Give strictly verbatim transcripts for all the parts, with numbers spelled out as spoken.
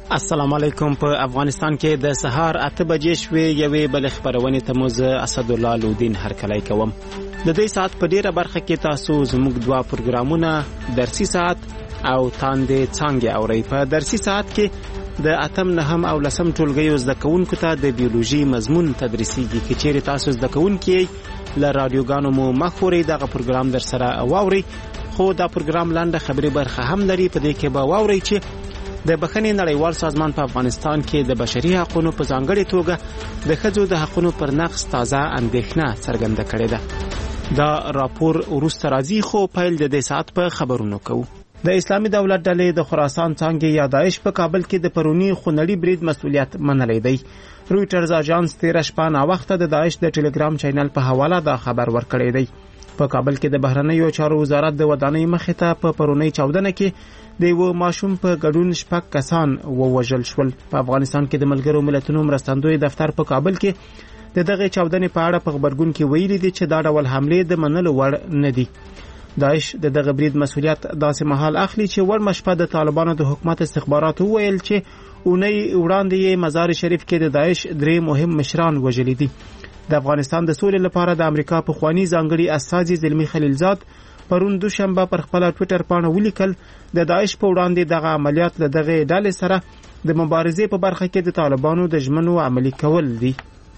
السلام علیکم. په افغانستان کې د سهار اته بجې شوې یوې بل خبرونې ته موږ اسد الله لودین هرکلی کوم. د دې ساعت په ډیره برخه کې تاسو زموږ دوا پروګرامونه درسي ساعت او تاندې څنګه اورئ. په درسي ساعت کې د اتم نهم او لسم ټولګیو زده کوونکو ته د بیولوژي مضمون تدریسیږي. که چیرې تاسو زده کوونکي له رادیوګانو مو مخوري دغه پروګرام در سره واوري، خو دا پروګرام لاندې خبري برخه هم لري. په دې کې به واوري چې د بخښنې نړیوال سازمان په افغانستان کې د بشري حقوقو په ځانګړي توګه د ښځو د حقوقو پر نقض تازه اندېښنه څرګنده کړې ده. دا راپور وروسته راځي، خو پیل د دې ساعت په خبرونو کوو. د اسلامي دولت ډلې د خراسان څانګې یا داعش په کابل کې د پرونی خونړي برید مسؤلیت منلی دی. رویټرز اژانس تیر شپه نا وخت د داعش د ټلګرام چینل په حواله دا خبر ورکړی دی. په کابل کې د بهرنیو چارو وزارت د ودانۍ مخې ته په پرونی چاودنه کې د یو ماشوم په ګډون شپږ کسان ووژل شول. په افغانستان کې د ملګرو ملتونو مرستندوی دفتر په کابل کې د دغه چاودنې په اړه په خبرګون کې ویلي دي چې دا ډول حمله د منلو وړ نه دي. داعش د دغه برید مسؤلیت داسې مهال اخلي چې ورمه شپه د طالبانو د حکومت استخباراتو ویل چې اونۍ وړاندې یې مزار شریف کې د داعش درې مهم مشران وژلي دي. د افغانستان د سولې لپاره د امریکا په خوانی ځانګړي استازي زلمی خلیلزاد پرون دوشنبه پر خپل ټوئیټر باندې ولیکل د داعش په وړاندې دغه عملیات له دغه ډلې سره د مبارزې په برخه کې د طالبانو د ژمنو عملي کول دي.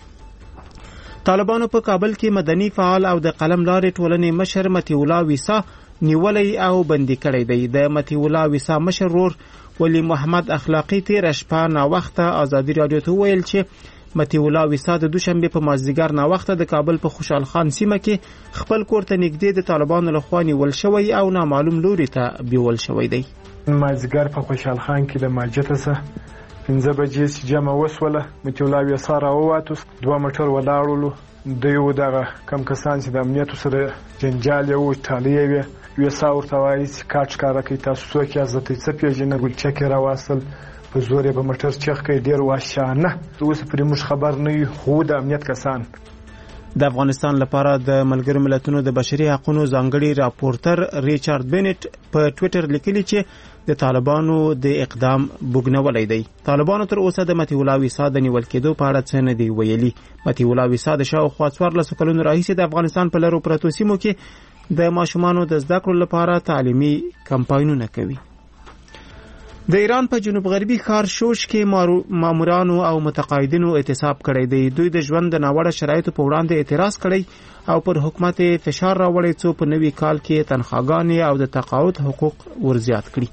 طالبانو په کابل کې مدني فعال او د قلم لارې ټولنې مشر متی الله ویسا نیولې او بندي کړی دی. د متی الله ویسا مشر ورور ولی محمد اخلاقی تیر شپه نا وخته ازادي رادیو ته ویل چې متی الله ویسا د دوشنبه په مازدیګر نا وخته د کابل په خوشحال خان سیمه کې خپل کور ته نږدې د طالبانو لخوا نیول شوی او نامعلوم لوري ته بیول شوی دی. مازدیګر په خوشحال خان کې د مسجد څخه پنځه بجې چې جمع وسوله، متی الله ویسا راووتو، دوه موټر ولاړولو، د یو دغه کم کسان چې د امنیتو سره جنجال یې و ټالیې وې. ویسا ورته وایي چې کاټ ښکاره کوي، تاسو څوک یاست، درته څه پېژنئ؟ ګلچک یې راواستل، په زور یې په موټر چیغ کوي، ډېر وحشیانه. اوس پرې موږ خبر نه یو، خو د امنیت کسان. د افغانستان لپاره د ملګرو ملتونو د بشري حقوقو ځانګړي راپورټر ریچارډ بینټ په ټوئیټر لیکلي چې د طالبانو د اقدام بوګنولې دی. طالبانو تر اوسه د متی الله ویسا د نیول کېدو په اړه څه نه دی ویلي. متی الله ویسا د شاوخوا څوارلسو کلونو راهیسې د افغانستان په لرو پرتو سیمو کې د ماشومانو د زده کړو لپاره تعلیمي کمپاینونه کوي. د ایران په جنوب غربي ښار شوش کې مامورانو او متقاعدینو اعتصاب کړی دی. دوی د ژوند د ناوړه شرایطو په وړاندې اعتراض کړی او پر حکومت فشار راوړی څو په نوي کال کې تنخواګانې او د تقاعد حقوق ورزیات کړي.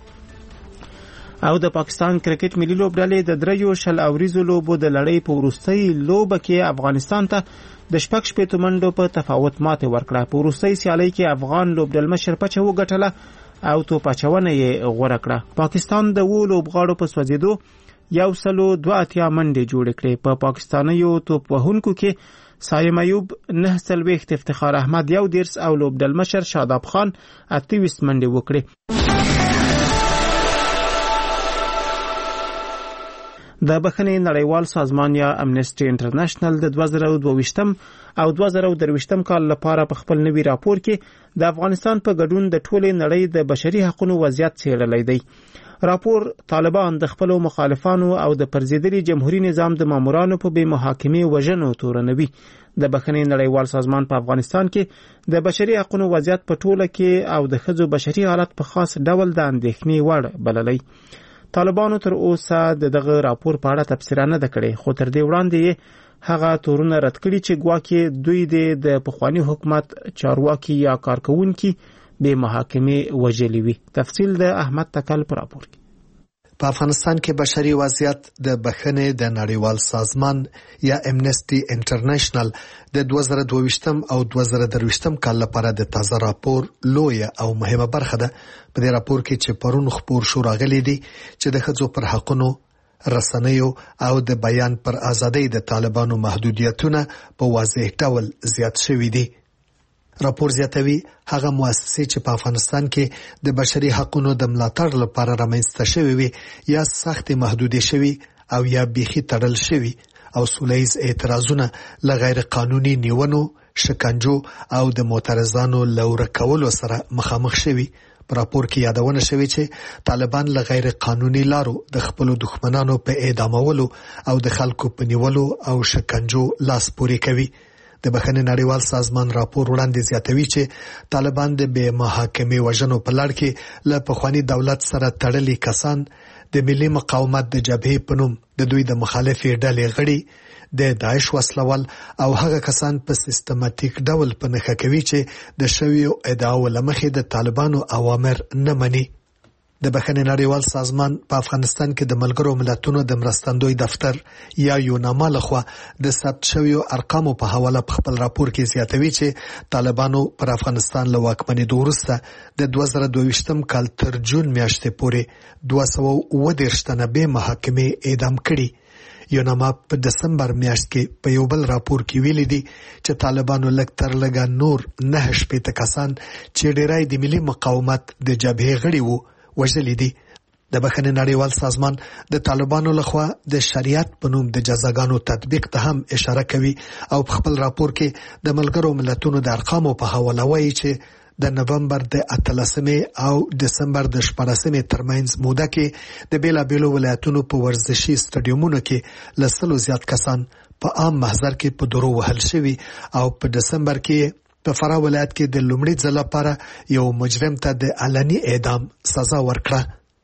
او د پاکستان کرکټ ملي لوبډلې د دریو شل اوریزو لوبو د لړۍ په وروستۍ لوبه کې افغانستان ته د شپږ شپېتو منډو په تفاوت ماتې ورکړه. په وروستۍ سیالۍ کې افغان لوبډلمشر پچه وګټله او توپ اچونه یې غوړه کړه. پاکستان د وو لوبغاړو په سوځېدو یو سلو دوه اتیا منډې جوړې کړې. په پا پاکستانیو توپ وهونکو کې سایم ایوب نه څلوېښت، افتخار احمد یو دېرس او لوبډلمشر شاداب خان اته ویشت منډې وکړې. د بخښنې نړیوال سازمان یا امنیسټي انټرنیشنل د دوه زره دوه ویشتم او دوه زره درې ویشتم کال لپاره په خپل نوي راپور کې د افغانستان په ګډون د ټولې نړۍ د بشري حقوقو وضعیت څېړلی دی. راپور طالبان د خپلو مخالفانو او د پرځېدلي جمهوریت نظام د مامورانو په بې محاکمې وژنو تورنوي. د بخښنې نړیوال سازمان په افغانستان کې د بشري حقوقو وضعیت په ټوله کې او د ښځو بشري حالت په خاص ډول د اندېښنې وړ بللی. طالبانو تر اوسه دغه راپور په اړه تفسیر نه ده کړې، خو تر دې وړاندې هغه تورونه رد کړي چې ګواکې دوی د پخوانی حکومت چارواکي یا کارکونکي به محاکمه وژلي وي. تفصیل د احمد تکل پر راپور کې. په افغانستان کې بشري وضعیت د بخښنې د نړیوال سازمان یا امنیسټي انټرنیشنل د دوه زره دوه ویشتم او دوه زره درې ویشتم کال لپاره د تازه راپور لویه او مهمه برخه ده. په دې راپور کې چې پرون خبر شو راغلي دي چې د ښځو پر حقوقو، رسنیو او د بیان پر ازادۍ د طالبانو محدودیتونه په واضح ډول زیات شوي دي. راپور زیاتوي هغه مؤسسې چې په افغانستان کې د بشري حقوقو د ملاتړ لپاره رامنځته شوي وي یا سخت محدودې شوي او یا بیخي تړل شوي او سولهییز اعتراضونه له غیر قانوني نیونو، شکنجو او د معترضانو لور کولو سره مخامخ شوي. په راپور کې یادونه شوې چې طالبان له غیر قانوني لارو د خپل دښمنانو په اعدامولو او د خلکو په نیولو او شکنجو لاس پورې کوي. د بخښنې نړیوال سازمان راپور وړاندې زیاتوي چې طالبان د بې محاکمې وژنو په لړ کې له پخواني دولت سره تړلي کسان د ملي مقاومت د جبهې په نوم د دوی د مخالفې ډلې غړي د داعش وسلوال او هغه کسان په سیستماتیک ډول په نښه کوي چې د شویو ادعاو له مخې د طالبانو اوامر نه مني. د بخښنې نړیوال سازمان په افغانستان کې د ملګرو ملتونو د مرستندوی دفتر یا یوناما لخوا د ثبت شویو ارقامو په حواله په خپل راپور کې زیاتوي چې طالبانو پر افغانستان له واکمنېدو وروسته د دوه زره دوه ویشتم کال تر جون میاشتې پورې دوه سوه اووه دېرش تنه بې محاکمې اعدام کړي. یوناما په دسمبر میاشت کې په یو بل راپور کې ویلي دي چې طالبانو لږ تر لږه نور نه شپېته کسان چې ډېری د ملي مقاومت د جبهې غړي وو وژلي دي. د بخښنې نړیوال سازمان د طالبانو لخوا د شریعت په نوم د جزاګانو تطبیق ته هم اشاره کوي او په خپل راپور کې د ملګرو ملتونو د ارقامو په حواله وایي چې د نومبر د اتلسمې او دسمبر د شپاړسمې ترمنځ موده کې د بیلابیلو ولایتونو په ورزشي سټډیومونو کې له سلو زیات کسان په عام محضر کې په درو وهل شوي او په دسمبر کې په فراه ولایت کې د لومړي ځل لپاره یو مجرم ته د علني اعدام سزا ورکړه.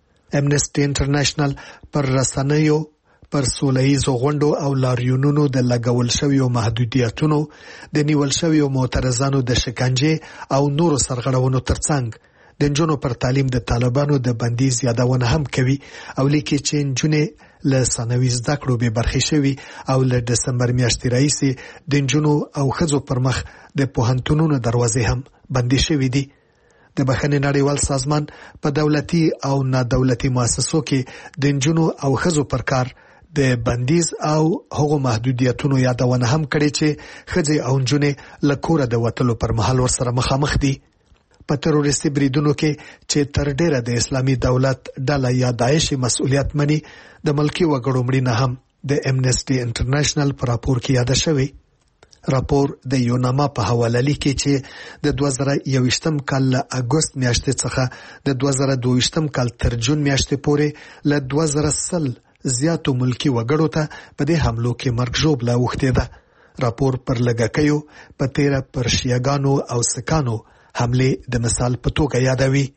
امنسټي انټرنیشنل پر رسنیو پر سولهییزو غونډو او لاریونونو د لګول شویو محدودیتونو د نیول شویو معترضانو د شکنجې او نورو سرغړونو ترڅنګ د نجونو پر تعلیم د طالبانو د بندیز یادونه هم کوي او لیکي چې نجونې له ثانوي زده کړو بې برخې شوي او له دسمبر میاشتې راهیسې د نجونو او ښځو پر مخ د پوهنتونونو دروازې هم بندې شوي دي. د بخښنې نړیوال سازمان په دولتي او نادولتي مؤسسو کې د نجونو او ښځو پر کار د بندیز او هغو محدودیتونو یادونه هم کړې چې ښځې او نجونې له کوره د وتلو پر مهال ورسره مخامخ دي. په تروریستي بریدونو کې چې تر ډیره د اسلامي دولت ډله یا داعش مسؤلیت مني د ملکی وګړو مړینه هم د امنسټي انټرنیشنل په راپور کې یاد شوی. راپور د یوناما په حواله لیکي چې د دوه زره یوویشتم کال له اګوست میاشتې څخه د دوه زره دوه ویشتم کال تر جون میاشتې پورې له دوه زره سل زیاتو ملکی وګړو ته په دې حملو کې مرګ ژوبله اوښتې ده. راپور پر لږکیو په تیره پر شیعګانو او سکانو حملې د مثال په توګه یادوي.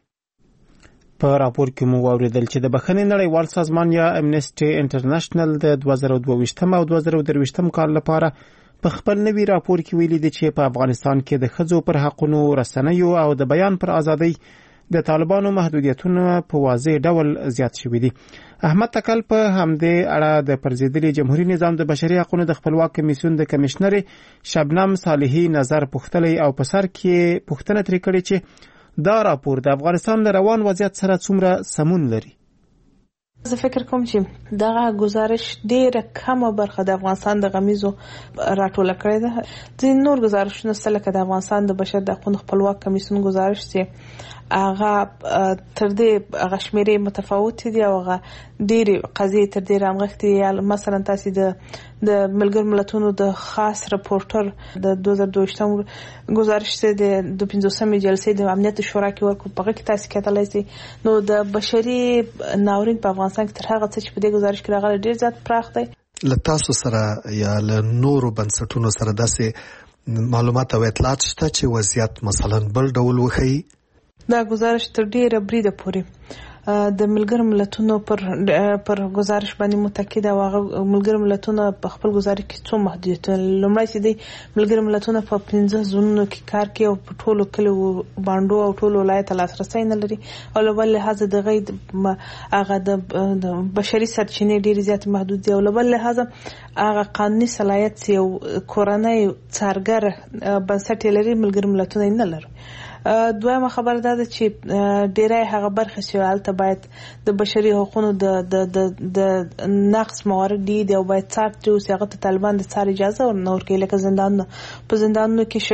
په راپور کې مو واوریدل چې د بخښنې نړیوال سازمان یا امنسټي انټرنیشنل د دوه زره دوه ویشتم او دوه زره درې ویشتم کال لپاره په خپل نوي راپور کې ویلي دي چې په افغانستان کې د ښځو پر حقونو، رسنیو او د بیان پر ازادۍ د طالبانو محدودیتونه په واضح ډول زیات شوي دي. احمد تکل په همدې اړه د پرځېدلي جمهوریت نظام د بشري حقوقو د خپلواک کمیسیون د کمشنر شبنم صالحي نظر پوښتلی او په سر کې پوښتنه ترې کړې چې دا راپور د افغانستان له روان وضعیت سره څومره سمون لري. زه فکر کوم چې دغه گزارش ډیره کمه برخه د افغانستان د غمیزو راټوله کړې ده. ځینې نور گزارشونه ستل لکه د افغانستان د بشر د حقوقو خپلواک کمیسیون گزارش چې هغه تر دې هغه شمیرې متفاوت دي او هغه ډېرې قضیې تر دې رامغښتې. مثلا تاسو د د ملګرو ملتونو د خاص رپورټر د دوه زره دوه ویشتم گزارش چې د د پنځوسمې جلسې د امنیت شورا کې ورکړ په هغه کې تاسو کتلای شئ. نو د بشري ناورین په افغانستان کې تر هغه څه چې په دې گزارش کې راغلي ډېر زیات پراخ دی. له تاسو سره یا له نورو بنسټونو سره داسې معلومات او اطلاعات شته چې وضعیت مثلا بل ډول وښیي؟ دا گزارش تر ډیره بریده پورې د ملګرو ملتونو پر پر گزارش باندې متکی ده. هغه ملګرو ملتونو په خپل گزارش کې څو محدودیتونه لومړی چې دی ملګرو ملتونو په پنځه زونونو کې کار کوي او په ټولو کلیو باندې او ټولو ولایت لاسرسي نه لري او له بل لحاظه د غید هغه د بشري سرچینې ډیر زیات محدود دي او له بل لحاظه هغه قانوني صلاحیت یو کورنۍ څارګر بنسټ لري ملګرو ملتونو نه لري. دویمه خبر ده چې ډیری هغه برخې چې حالت باید د بشري حقوقو د د د نقص موارد دي او باید څارت او هغه ته طالبان د څار اجازه ورنور کوي لکه زندان په زندانونو کې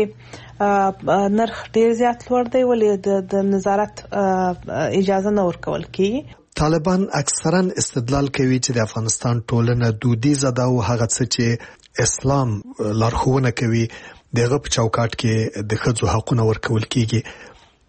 شکنجه نرخ ډیر زیات لوړ دی ولې د نظارت اجازه نه ورکول کیږي. طالبان اکثرا استدلال کوي چې د افغانستان ټولنه دودیزه ده او هغه څه چې اسلام لارښوونه کوي دغه په چوکاټ کې د ښځو حقوقونه ورکول کیږي.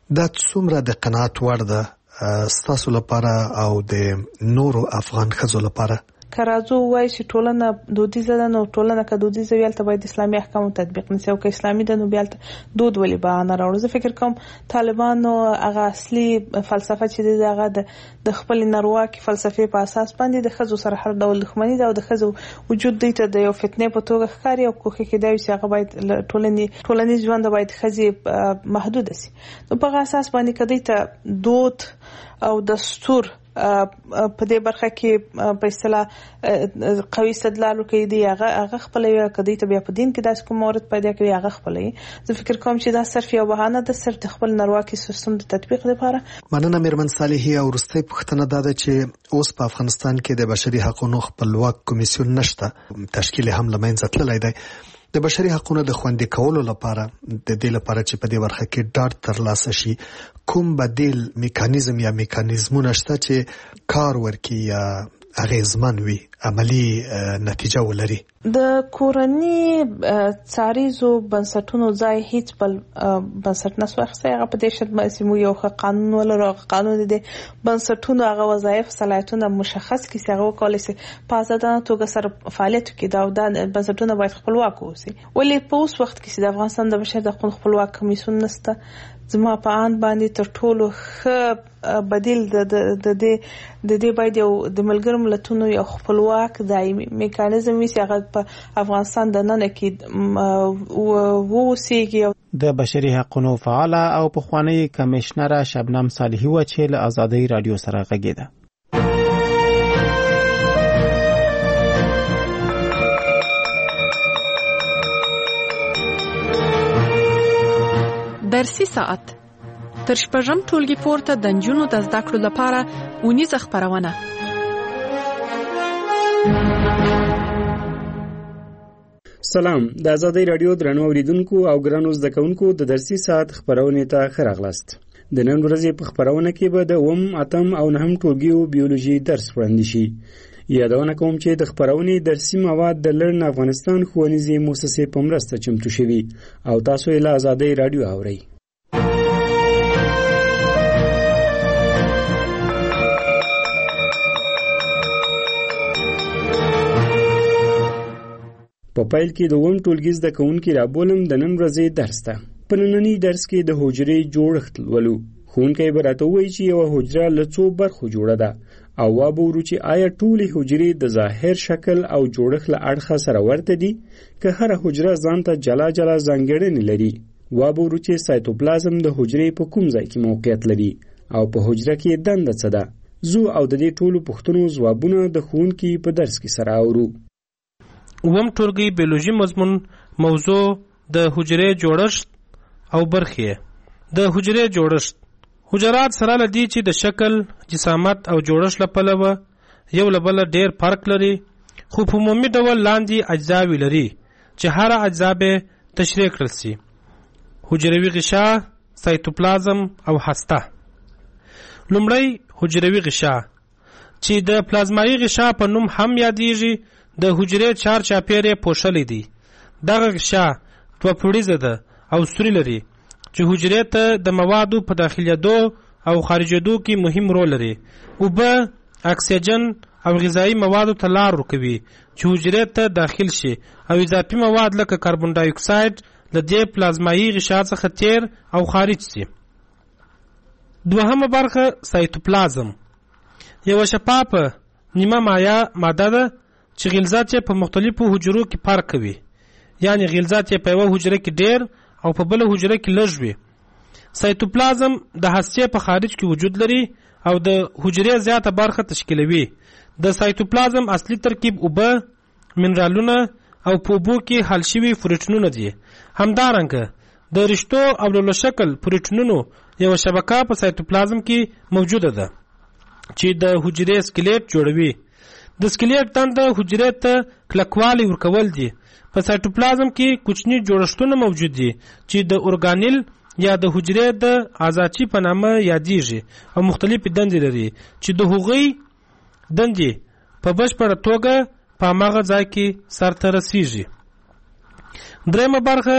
دا څومره د قناعت وړ ده ستاسو لپاره او د نورو افغان ښځو لپاره؟ که راځو وایي چې ټولنه دودیزه ده نو ټولنه که دودیزه وي هلته باید اسلامي احکامو تطبیق نشي او که اسلامي ده نو بیا هلته دود ولې بهانه راوړو. زه فکر کوم طالبانو هغه اصلي فلسفه چې دی هغه د خپل نارواکي فلسفې په اساس باندې د ښځو سره هر ډول دښمني ده او د ښځو وجود دوی ته د یو فتنې په توګه ښکاري او کوښښ کېدای شي هغه باید ټولنې ټولنیز ژوند باید ښځې محدوده شي. نو په هغه اساس باندې که دوی ته دود او دستور په دې برخه کې په اصطلاح قوي استدلال کوي دی هغه هغه خپل یو کدی ته بیا په دین کې داس کوم مورد پیدا کوي هغه خپل. زه فکر کوم چې دا صرف یو بهانه ده صرف د خپل نارواکي سیستم د تطبیق لپاره. مننه میرمن صالحی. او وروستۍ پوښتنه دا ده چې اوس په افغانستان کې د بشري حقوقو خپلواک کمیسیون نشته، تشکیل هم له منځه تللی دی. د بشري حقوقو د خوندي کولو لپاره د دې لپاره چې په دې برخه کې ډاډ ترلاسه شي کوم بدیل میکانیزم یا میکانیزمونه شته چې کار ورکړي یا اغیزمن وي، عملی نتیجه ولري؟ د کورني څاریزو بنسټونو ځای هیڅ بل بنسټ نسو اخیستی. هغه په دې شرط باندې موږ یو ښه قانون ولرو، هغه قانون د بنسټونو هغه وظایف صلاحیتونه مشخص کړي چې هغه وکولی شي په ازادانه توګه سره فعالیت وکړي. دا دا بنسټونه باید خپلواک واوسي. ولې په اوس وخت کې چې د افغانستان د بشر د حقوقو خپلواک کمیسیون نشته، زما په اند باندې تر ټولو ښه بدیل د د دې د دې باید یو د ملګرو ملتونو یو خپلواک دایمي میکانیزم وي چې هغه په افغانستان د نن کې ووسیږي. د بشري حقوقو فعاله او پخوانی کمشنره شبنم صالحی و چې له آزادۍ رادیو سره غږیده. درسي ساعت تر شپږم ټولګي پورته د نجونو د زده کړو لپاره اونیزه خپرونه. سلام، د آزادۍ رادیو درنو اوریدونکو او ګرانو زده کوونکو د درسي ساعت خپرونې ته ښه راغلاست. د نن ورځې په خپرونه کې به د اووم، اتم او نهم ټولګیو بیولوژي درس وړاندې شي. یادونه کوم چې د خپرونې درسي مواد د لرن افغانستان ښوونیزې مؤسسې په مرسته چمتو شوي او تاسو یې له آزادۍ رادیو اورئ. په پیل کې د اووم ټولګي زده کوونکي رابولم د نن ورځې درس ته. په ننني درس کې د حجرې جوړښت ولولو. ښوونکی به راته ووایي چې یوه حجره له څو برخو جوړه ده او وابه ورو چې آیا ټولې حجرې د ظاهر شکل او جوړښت له اړخه سره ورته دي که هره حجره ځان ته جلا جلا ځانګړنې لري. وابه ورو چې سایتوپلازم د حجرې په کوم ځای کې موقعیت لري او په حجره کې دنده څه ده. زو او د دې ټولو پوښتنو ځوابونه د ښوونکي په درس کې سره اورو. اووم ټولګي بیولوژي مضمون موضوع د حجرې جوړښت او برخې. د حجرې جوړښت حجرات سره لدی چې د شکل، جسامت او جوړښت له پلوه یو له بله ډېر فرق لري، خو په عمومي ډول لاندې اجزاوې لري چې هر اجزا به تشریح کړل شي: حجروي غشا، سایتوپلازم او هسته. لومړی حجروي غشا چې د پلازمایي غشا په نوم هم یادیږي د حجرې چار چاپیرې پوښلې دي. دغه غشا دوه پوړیزه ده او سوري لري چې حجرې ته د موادو په داخلېدو او خارجېدو کې مهم رول لري. اوبه، اکسیجن او غذایي موادو ته لار ورکوي چې حجرې ته داخل شي او اضافي مواد لکه کاربن ډای اکساید له دې پلازمایي غشا څخه تیر او خارج شي. دوهمه برخه سایتوپلازم یوه شفافه نیمه مایع ماده ده چې غلظات یې په مختلفو حجرو کې فرق کوي، یعنی غلظات یې په یوه حجره کې ډیر او په بله حجره کې لږ وي. سایتوپلازم د هستې په خارج کې وجود لري او د حجرې زیاته برخه تشکیلوي. د سایتوپلازم اصلي ترکیب اوبه، منرالونه او په اوبو کې حل شوي پروټینونه دي. همدارنګه د رشتو او لولو شکل پروټینونو یوه شبکه په سایتوپلازم کې موجوده ده چې د حجرې سکلیټ جوړوي. د سکلیټ دنده حجرې ته کلکوالی ورکول دي. په سایتوپلازم کې کوچني جوړښتونه موجود دي چې د اورګانیل یا د حجرې د آزاچي په نامه یادیږي او مختلفې دندې لري چې د هغوی دندې په بشپړه توګه په هماغه ځای کې سرته رسیږي. درېیمه برخه